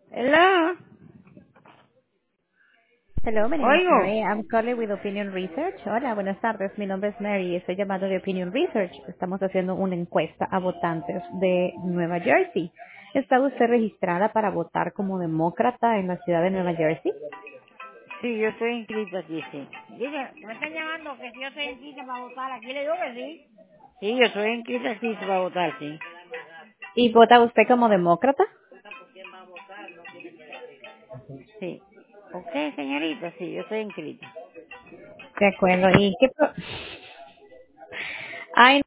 Hello. Hello, my name is Oigo. Mary. I'm calling with Opinion Research. Hola, buenas tardes. Mi nombre es Mary y estoy llamando de Opinion Research. Estamos haciendo una encuesta a votantes de Nueva Jersey. ¿Está usted registrada para votar como demócrata en la ciudad de Nueva Jersey? Sí, yo estoy inscrito aquí, sí. Dice, me están llamando que si yo estoy inscrito para votar. Aquí le digo que sí. Sí, yo estoy inscrito aquí para votar, sí. ¿Y vota usted como demócrata? Sí. Ok, señorita, sí, yo estoy inscrito. De acuerdo. ¿Y qué? Ay,